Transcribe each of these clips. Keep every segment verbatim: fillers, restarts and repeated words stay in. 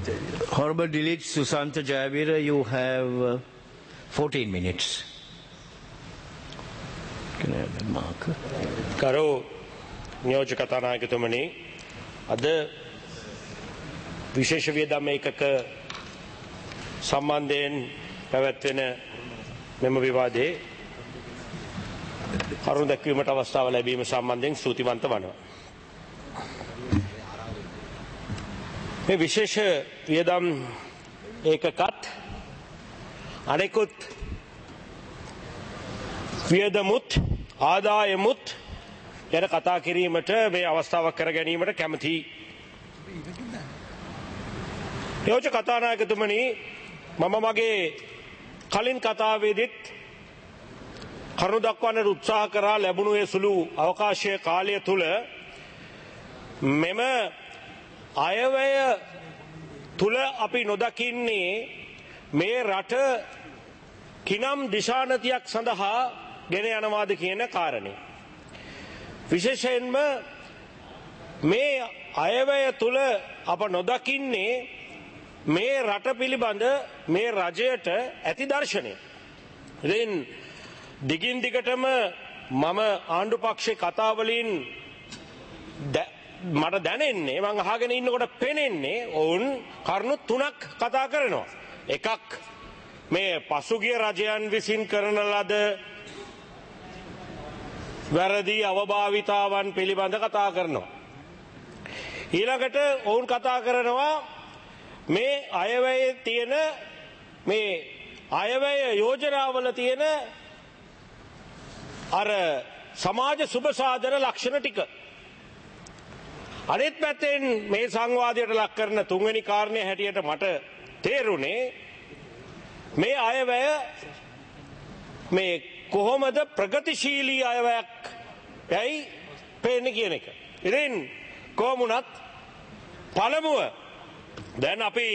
Honorable Delete Susantha Jayavira, you have uh, fourteen minutes. Can I have that marker? Karo නියෝජ්‍ය කතානායකතුමනි, අද විශේෂ වියදම් ඒකක සම්බන්ධයෙන් පැවැත්වෙන මෙම විවාදයේ කරුණු දැක්වීමට අවස්ථාව ලැබීම සම්බන්ධයෙන් ස්තුතිවන්ත වනවා. මේ විශේෂ වියදම් ඒකකත් අනෙකුත් වියදමුත් ආදායමුත් ගැන කතා කිරීමට මේ අවස්ථාවක් කර ගැනීමට කැමැතියි. නියෝජ්‍ය කතානායකතුමනි, මම මගේ කලින් කතාවේදීත් කරුණු දක්වන්නට උත්සාහ කරා ලැබුණු ඒ සුළු අවකාශය කාලය තුල මෙම අයවැය තුල අපි නොදකින්නේ මේ රට කිනම් දිශානතියක් සඳහා ගෙන යනවාද කියන කාරණේ. විශේෂයෙන්ම මේ අයවැය තුල අප නොදකින්නේ මේ රට පිළිබඳ මේ රජයට ඇති දර්ශනය. ඉතින් දිගින් දිගටම මම ආණ්ඩු පක්ෂේ කතාවලින් මට දැනෙන්නේ, මං අහගෙන ඉන්නකොට පෙනෙන්නේ ඔවුන් කරුණු තුනක් කතා කරනවා. එකක් මේ පසුගිය රජයන් විසින් කරන ලද වැරදි අවභාවිතාවන් පිළිබඳ කතා කරනවා. ඊළඟට ඔවුන් කතා කරනවා මේ අයවැයේ තියෙන මේ අයවැය යෝජනාවල තියෙන අර සමාජ සුබසාධන ලක්ෂණ ටික. අනිත් පැත්තෙන් මේ සංවාදයට ලක් කරන තුන්වෙනි කාරණය හැටියට මට තේරුනේ මේ අයවැය මේ කොහොමද ප්‍රගතිශීලී අයවැයක් යයි පේන්නේ කියන එක. ඉතින් කොහොමුණත් පළමුව දැන් අපි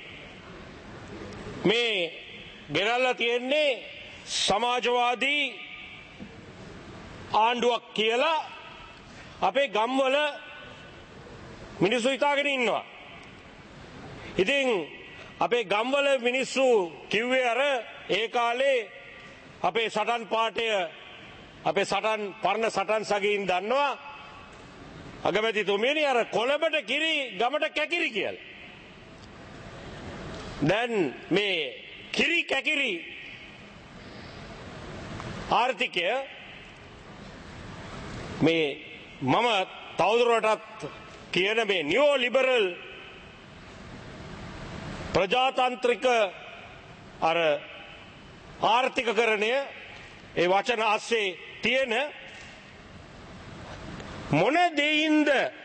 මේ ගෙනල්ලා තියෙන්නේ සමාජවාදී ආණ්ඩුවක් කියලා අපේ ගම්වල මිනිස්සු හිතාගෙන ඉන්නවා. ඉතින් අපේ ගම්වල මිනිස්සු කිව්වේ අර ඒ කාලේ අපේ සටන් පාඨය අපේ සටන් පරණ සටන් සගීන් දන්නවා අගමැතිතුමියනි අර කොළඹට කිරි ගමට කැකිරි කියලා. දැන් මේ කිරි කැකිරි ආර්ථිකය මේ මම තවදුරටත් කියන මේ නියෝ ලිබරල් ප්‍රජාතන්ත්‍රික අර ආර්ථිකකරණය ඒ වචන ASCII තියෙන මොන දෙයින්ද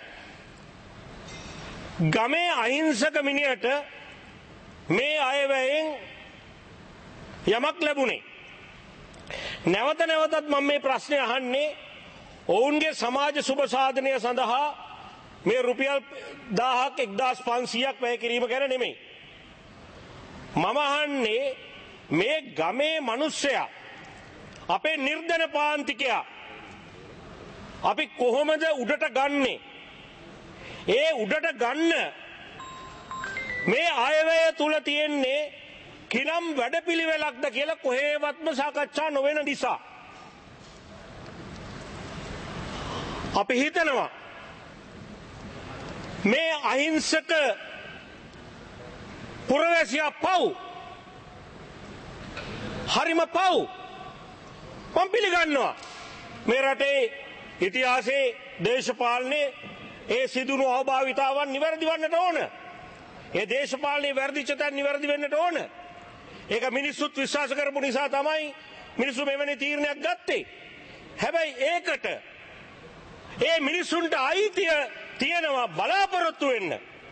ගමේ අහිංසක මිනිහට මේ අයවැයෙන් යමක් ලැබුණේ. නැවත නැවතත් මම මේ ප්‍රශ්නය අහන්නේ ඔවුන්ගේ සමාජ සුබ සාධනය සඳහා මේ රුපියල් දාහක් එක්දාස් පන්සීයක් වැය කිරීම ගැන නෙමෙයි. මම අහන්නේ මේ ගමේ මිනිස්සයා අපේ නිර්ධන පාන්තිකයා අපි කොහොමද උඩට ගන්නේ? ඒ උඩට ගන්න මේ අයවැය තුල තියෙන්නේ කිනම් වැඩපිළිවෙලක්ද කියලා කොහේවත්ම සාකච්ඡා නොවන නිසා අපි හිතනවා මේ අහිංසක පුරවැසියා පව් හරිම පව් මම පිළිගන්නවා. මේ රටේ ඉතිහාසයේ දේශපාලනයේ ඒ සිදුණු අවභාවිතාවන් නිවැරදි වන්නට ඕන. ඒ දේශපාලනයේ වැරදිච්ච තැන් නිවැරදි වෙන්නට ඕන. ඒක මිනිස්සුත් විශ්වාස කරපු නිසා තමයි මිනිස්සු මෙවැනි තීරණයක් ගත්තේ. හැබැයි ඒකට ඒ මිනිසුන්ට අයිතිය තියෙනවා බලාපොරොත්තු වෙන්න.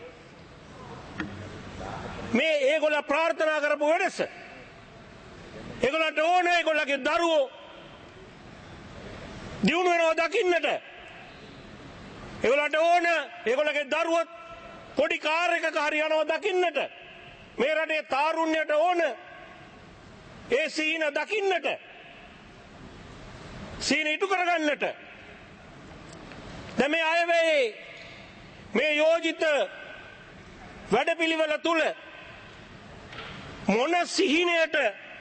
මේ ඒගොල්ල ප්‍රාර්ථනා කරපු වෙනස. ඒගොල්ලන්ට ඕන ඒගොල්ලගේ දරුවෝ දියුණු වෙනවා දකින්නට. ඒගොල්ලන්ට ඕන ඒගොල්ලගේ දරුවෝ පොඩි කාර් එකක හරි යනවා දකින්නට. මේ රටේ තාරුණ්‍යයට ඕන ඒ සීන දකින්නට. සීන ඉටු කරගන්නට. දැන් මේ අයවැයේ මේ යෝජිත වැඩපිළිවෙල තුල මොන සිහිනයට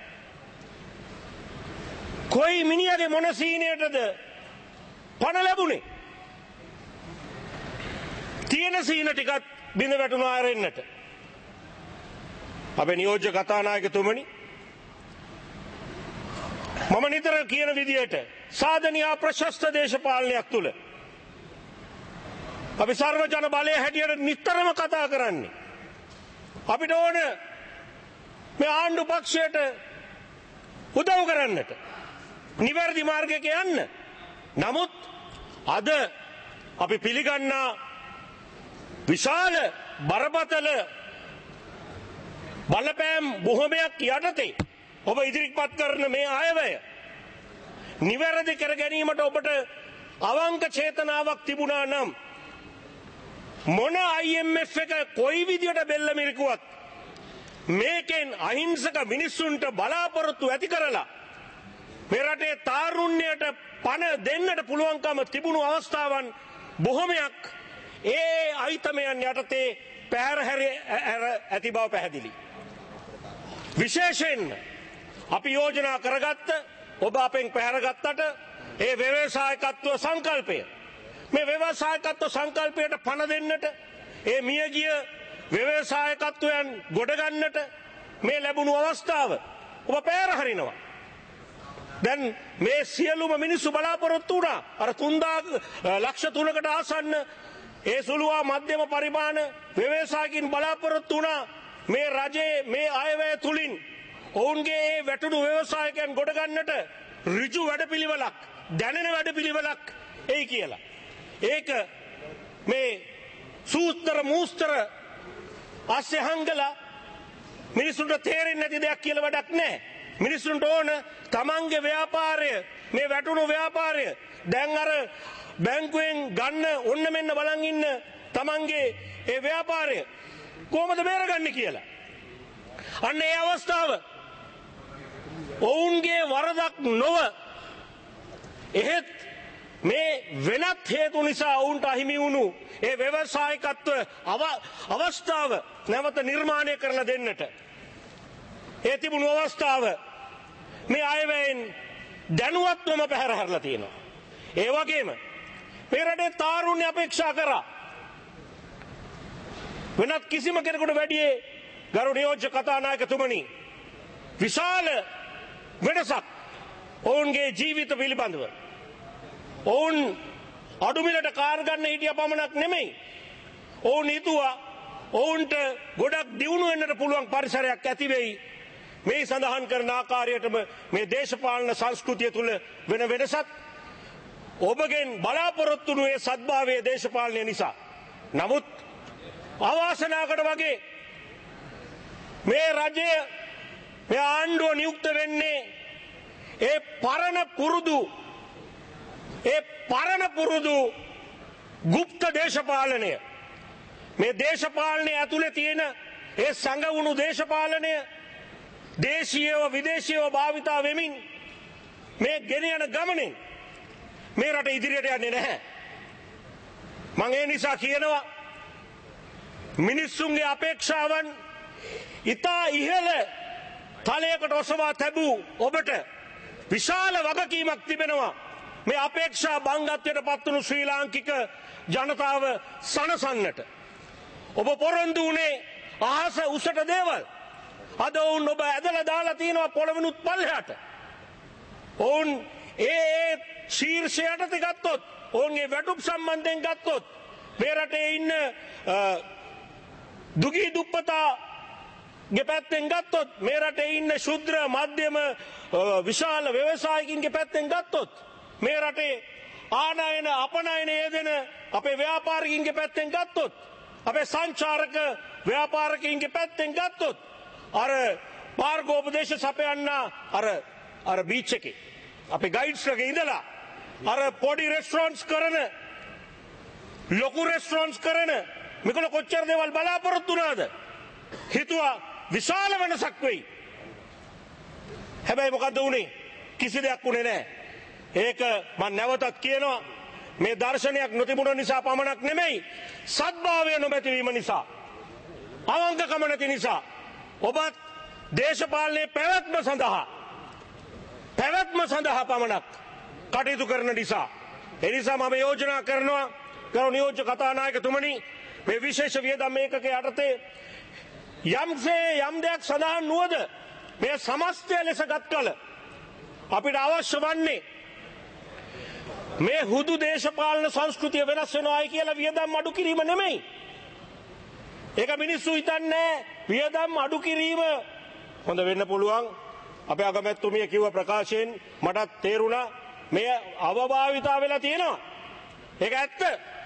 කොයි මිනිහගේ මොන සිහිනයටද පණ ලැබුණේ? තියෙන සිහින ටිකත් බිඳ වැටුණා ආරෙන්නට. අපේ නියෝජ්‍ය කතානායකතුමනි, මම නිතර කියන විදිහට සාධනීය ප්‍රශස්ත දේශපාලනයක් තුල අපි සර්වජන බලය හැටියට නිතරම කතා කරන්නේ. අපිට ඕන මේ ආණ්ඩු පක්ෂයට උදව් කරන්නට, නිවැරදි මාර්ගයක යන්න. නමුත් අද අපි පිළිගන්නා විශාල බරපතල බලපෑම් බොහොමයක් යටතේ ඔබ ඉදිරිපත් කරන මේ අයවැය නිවැරදි කර ගැනීමට ඔබට අවංක චේතනාවක් තිබුණා නම් මොන I M F එක කොයි විදියට බෙල්ල මිරිකුවත් මේකෙන් අහිංසක මිනිස්සුන්ට බලාපොරොත්තු ඇති කරලා මේ රටේ තාරුණ්‍යයට පණ දෙන්නට පුළුවන්කම තිබුණු අවස්ථාවන් බොහොමයක් ඒ අයිතමයන් යටතේ පැහැර ඇති බව පැහැදිලි. විශේෂයෙන් අපි යෝජනා කරගත්ත ඔබ අපෙන් පැහැරගත්තට ඒ ව්‍යවසායකත්ව සංකල්පය, මේ ව්‍යවසායකත්ව සංකල්පයට පණ දෙන්නට, ඒ මියගිය ව්‍යවසායකත්වයන් ගොඩගන්නට මේ ලැබුණු අවස්ථාව ඔබ පැහැර හරිනවා. දැන් මේ සියලුම මිනිස්සු බලාපොරොත්තු වුණා අර තුන්දා ලක්ෂ තුනකට ආසන්න ඒ සුළුවා මධ්‍යම පරිමාණ ව්‍යවසායකින් බලාපොරොත්තු වුණා මේ රජයේ මේ අයවැය තුලින් ඔවුන්ගේ ඒ වැටුණු ව්‍යවසායකයන් ගොඩගන්නට ඍජු වැඩපිළිවෙලක්, දැනෙන වැඩපිළිවෙලක් එයි කියලා. ඒක මේ සූත්‍ර මූස්තර අස්සේ හංගලා මිනිසුන්ට තේරෙන්නේ නැති දෙයක් කියලා වැඩක් නැහැ. මිනිසුන්ට ඕන තමන්ගේ ව්‍යාපාරය, මේ වැටුණු ව්‍යාපාරය දැන් අර බැංකුවෙන් ගන්න ඔන්න මෙන්න බලන් ඉන්න තමන්ගේ ඒ ව්‍යාපාරය කොහොමද බේරගන්නේ කියලා. අන්න ඒ අවස්ථාව ඔවුන්ගේ වරදක් නොව එහෙත් මේ වෙනත් හේතු නිසා ඔවුන්ට අහිමි වුණු ඒ ව්‍යවසායකත්ව අවස්ථාව නැවත නිර්මාණය කරලා දෙන්නට ඒ තිබුණු අවස්ථාව මේ අයවැයෙන් දැනුවත්වම පැහැර හැරලා තියෙනවා. ඒ වගේම මේ රටේ තාරුණ්‍ය අපේක්ෂා කරා වෙනත් කිසිම කෙනෙකුට වැඩියේ ගරු නියෝජ්‍ය කතානායකතුමනි විශාල වෙනසක් ඔවුන්ගේ ජීවිත පිළිබඳව. ඔවුන් අඩුමිලට කාර් ගන්න හිටිය පමණක් නෙමෙයි, ඔවුන් හිතුවා ඔවුන්ට ගොඩක් දියුණු වෙන්නට පුළුවන් පරිසරයක් ඇති වෙයි. මේ සඳහන් කරන ආකාරයටම මේ දේශපාලන සංස්කෘතිය තුල වෙන වෙනසක් ඔබගෙන් බලාපොරොත්තු වූ ඒ සද්භාවයේ දේශපාලනය නිසා. නමුත් අවාසනාවකට වගේ මේ රජය, මේ ආණ්ඩුව නියුක්ත වෙන්නේ ඒ පරණ පුරුදු ඒ පරණ පුරුදු গুপ্ত දේශපාලනය. මේ දේශපාලනය ඇතුලේ තියෙන ඒ සංගවුණු දේශපාලනය දේශීයව විදේශීයව භාවිතා වෙමින් මේ ගෙන යන ගමනේ මේ රට ඉදිරියට යන්නේ නැහැ. මම ඒ නිසා කියනවා මිනිස්සුන්ගේ අපේක්ෂාවන් ඉතා ඉහළ තලයකට ඔසවා තැබූ ඔබට විශාල වගකීමක් තිබෙනවා මේ අපේක්ෂා බංගත්වයට පත්වුණු ශ්‍රී ලාංකික ජනතාව සනසන්නට. ඔබ පොරොන්දු වුණේ අහස උසට දේවල්. අද ඔවුන් ඔබ ඇදලා දාලා තියෙනවා පොළවෙනුත් පල්ලෙහාට. ඔවුන් ඒ ඒ ශීර්ෂය යටතේ ගත්තොත්, ඔවුන්ගේ වැටුප් සම්බන්ධයෙන් ගත්තොත් මේ රටේ ඉන්න දුගී දුප්පතාගේ පැත්තෙන් ගත්තොත්, මේ රටේ ඉන්න ශුද්‍ර මධ්‍යම විශාල ව්‍යවසායකින්ගේ පැත්තෙන් ගත්තොත්, මේ රටේ ආනයන අපනයන යෙදෙන අපේ ව්‍යාපාරිකින්ගේ පැත්තෙන් ගත්තොත්, අපේ සංචාරක ව්‍යාපාරිකින්ගේ පැත්තෙන් ගත්තොත්, අර මාර්ගෝපදේශ සපයන්න අර අර බීච් එකේ අපේ ගයිඩ්ස් ලගේ ඉඳලා අර පොඩි රෙස්ටොරන්ට්ස් කරන, ලොකු රෙස්ටොරන්ට්ස් කරන මේකල කොච්චර දේවල් බලාපොරොත්තු වුණාද? හිතුවා විශාල වෙනසක් වෙයි. හැබැයි මොකද්ද වුනේ? කිසි දෙයක් වුනේ නැහැ. ඒක මම නැවතත් කියනවා, මේ දර්ශනයක් නොතිබුණ නිසා පමණක් නෙමෙයි, සද්භාවය නොමැතිවීම නිසා. අවංකකම නැති නිසා ඔබත් දේශපාලනයේ පැවැත්ම සඳහා පැවැත්ම සඳහා පමණක් කටයුතු කරන නිසා එනිසා මම යෝජනා කරනවා ගරු නියෝජ්‍ය කතානායකතුමනි මේ විශේෂ වියදම් ඒකක යටතේ යම්සේ යම් දෙයක් සඳහන් නුවද මේ සමස්තය ලෙස ගත් කල අපිට අවශ්‍ය වන්නේ මේ හුදු දේශපාලන සංස්කෘතිය වෙනස් වෙනවායි කියලා වියදම් අඩු කිරීම නෙමෙයි. ඒක මිනිස්සු හිතන්නේ වියදම් අඩු කිරීම හොඳ වෙන්න පුළුවන්. අපේ අගමැතිතුමිය කිව්ව ප්‍රකාශයෙන් මටත් තේරුණා මේ අවභාවිතා වෙලා තියෙනවා. ඒක ඇත්ත.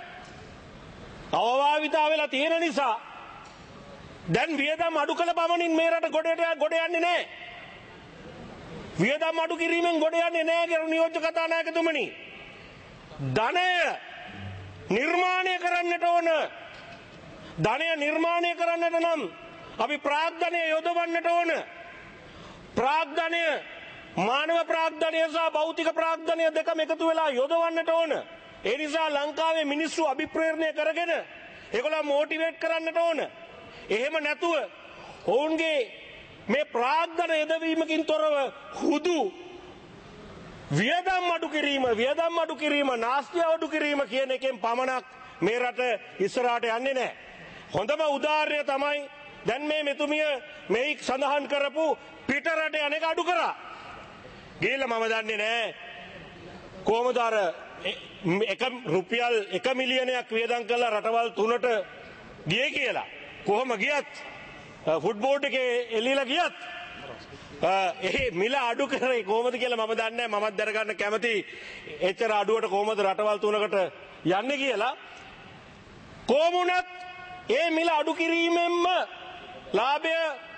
අවභාවිතා වෙලා තියෙන නිසා දැන් වියදම් අඩු කළ පමණින් මේ රට ගොඩට ගොඩ යන්නේ නැහැ. වියදම් අඩු කිරීමෙන් ගොඩ යන්නේ නැහැ ගරු නියෝජ්‍ය කතානායකතුමනි. ධනය නිර්මාණය කරන්නට ඕන. ධනය නිර්මාණය කරන්නට නම් අපි ප්‍රාග්ධනය යොදවන්නට ඕන. ප්‍රාග්ධනය මානව ප්‍රාග්ධනය සහ භෞතික ප්‍රාග්ධනය දෙකම එකතු වෙලා යොදවන්නට ඕන. ඒ නිසා ලංකාවේ මිනිස්සු අභිප්‍රේරණය කරගෙන ඒගොල්ලෝ මොටිවේට් කරන්නට ඕන. එහෙම නැතුව ඔවුන්ගේ මේ ප්‍රාග්ධන යොදවීමකින් තොරව හුදු වියදම් අඩු කිරීම වියදම් අඩු කිරීම නාස්තිය අඩු කිරීම කියන එකෙන් පමණක් මේ රට ඉස්සරහට යන්නේ නැහැ. හොඳම උදාහරණය තමයි දැන් මේ මෙතුමිය මේ සඳහන් කරපු පිට රට යන එක අඩු කරා. ගිහිල්ලා මම දන්නේ නැහැ කොහොමද අර එක රුපියල් එක මිලියනයක් වියදම් කළා රටවල් තුනට ගියේ කියලා. කොහොම ගියත් ෆුට්බෝඩ් එකේ එල්ලීලා ගියත් ඒ මිල අඩු කරේ කොහොමද කියලා මම දන්නේ නැහැ. මමත් දැනගන්න කැමති එච්චර අඩුවට කොහොමද රටවල් තුනකට යන්නේ කියලා. කොහොමුණත් ඒ මිල අඩු කිරීමෙන්ම ලාභය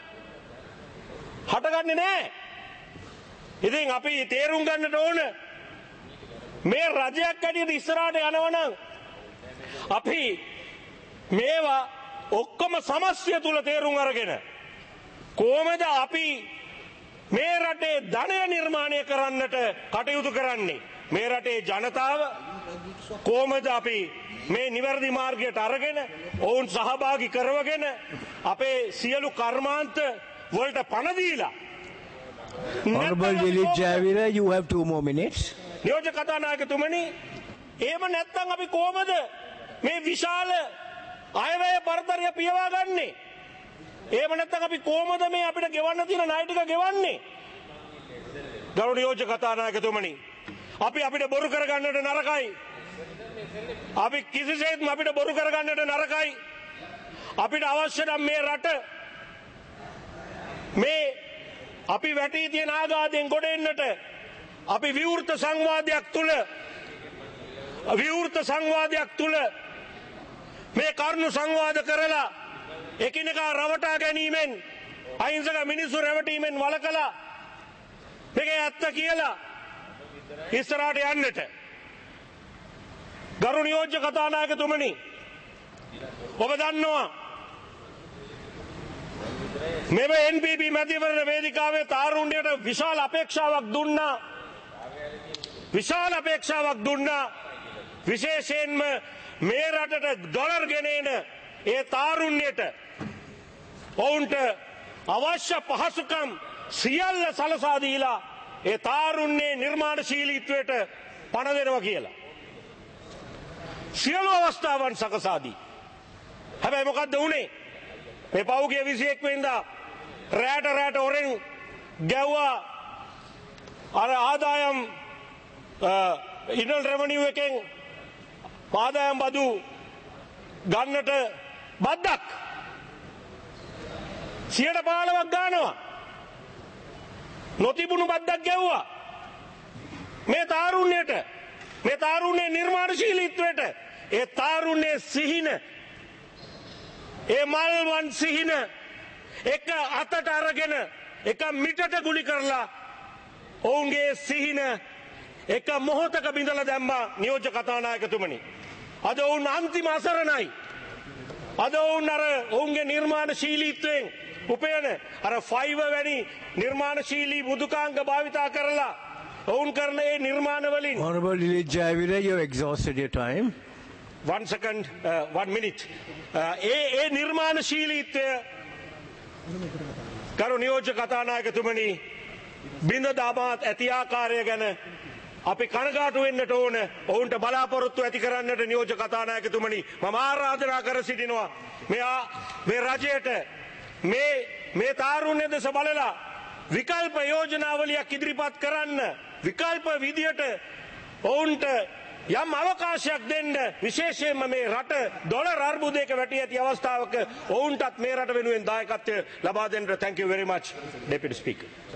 හටගන්නේ නැහැ. ඉතින් අපි තේරුම් ගන්නට ඕන මේ රජයක් ඇටියට ඉස්සරහට යනවනම් අපි මේවා ඔක්කොම සමස්තය තුල තේරුම් අරගෙන කොහොමද අපි මේ රටේ ධනය නිර්මාණය කරන්නට කටයුතු කරන්නේ? මේ රටේ ජනතාව කොහොමද අපි මේ නිවැරදි මාර්ගයට අරගෙන ඔවුන් සහභාගී කරවගෙන අපේ සියලු කර්මාන්ත වලට පණ දීලා Honorable Dilip Jayawira, you have two more minutes. නියෝජ්‍ය කතානායකතුමනි, එහෙම නැත්නම් අපි කොහොමද මේ විශාල අයවැය පරතරය පියවා ගන්නෙ? එහෙම නැත්නම් අපි කොහොමද මේ අපිට ගෙවන්න තියෙන ණය ටික ගෙවන්නේ? ගරු නියෝජ්‍ය කතානායකතුමනි, අපි අපිට බොරු කරගන්නට නරකයි. අපි කිසිසේත්ම අපිට බොරු කරගන්නට නරකයි. අපිට අවශ්‍ය නම් මේ රට මේ අපි වැටී තියෙන ආගාධයෙන් ගොඩ එන්නට අපි විවෘත සංවාදයක් තුල විවෘත සංවාදයක් තුල මේ කරුණු සංවාද කරලා එකිනෙකා රවටා ගැනීමෙන් අහිංසක මිනිස්සු රැවටීමෙන් වළකලා මේක ඇත්ත කියලා ඉස්සරහට යන්නට. ගරු නියෝජ්‍ය කතානායකතුමනි, ඔබ දන්නවා මෙම එන් පී පී මැතිවරණ වේදිකාවේ තාරුණ්‍යයට විශාල අපේක්ෂාවක් දුන්නා. විශාල අපේක්ෂාවක් දුන්නා. විශේෂයෙන්ම මේ රටට ඩොලර් ගෙනෙන ඒ තාරුණ්‍යයට ඔවුන්ට අවශ්‍ය පහසුකම් සියල්ල සලසා දීලා ඒ තාරුණ්‍යයේ නිර්මාණශීලීත්වයට පණ දෙනවා කියලා. සියලු අවස්ථාවන් සකසා දී. හැබැයි මොකද්ද වුනේ? මේ පෞගේ විසි එක් වෙනිදා රැට රැට ඔරෙන් ගැව්වා අර ආදායම් ඉන්ඩල් රෙවනිව් එකෙන් ආදායම් බදු ගන්නට බද්දක් සියයට පහළොවක් ගන්නවා. නොතිබුණු බද්දක් ගැව්වා මේ තාරුණ්‍යයට, මේ තාරුණ්‍යයේ නිර්මාණශීලීත්වයට, ඒ තාරුණ්‍යයේ සිහින, ඒ මල්වන් සිහින එක අතට අරගෙන එක මිටට ගුලි කරලා ඔවුන්ගේ සිහින එක මොහොතක බිඳලා දැම්මා. නියෝජ්‍ය කතානායකතුමනි, අද ඔවුන් අන්තිම අසරණයි. අද ඔවුන් අර ඔවුන්ගේ නිර්මාණශීලීත්වයෙන් උපයන අර ෆයිව වැනි නිර්මාණශීලී මුදුකාංග භාවිතා කරලා ඔවුන් කරන ඒ නිර්මාණ වලින්. Honorable Dilip Jayawira, you have exhausted your time. one second, uh, one minute. Uh, ඒ ඒ නිර්මාණශීලීත්වය කරු නියෝජ්‍ය කතානායකතුමනි බිඳ දාමාත් ඇති ආකාරය ගැන අපි කනගාටු වෙන්නට ඕන. ඔවුන්ට බලාපොරොත්තු ඇති කරන්නට නියෝජ්‍ය කතානායකතුමනි මම ආරාධනා කර සිටිනවා මෙයා මේ රජයට මේ මේ තාරුණ්‍ය දෙස බලලා විකල්ප යෝජනාවලියක් ඉදිරිපත් කරන්න විකල්ප විදියට ඔවුන්ට යම් අවකාශයක් දෙන්න විශේෂයෙන්ම මේ රට ඩොලර් අර්බුදයක වැටී ඇති අවස්ථාවක ඔවුන්ටත් මේ රට වෙනුවෙන් දායකත්වය ලබා දෙන්නට thank you very much deputy speaker.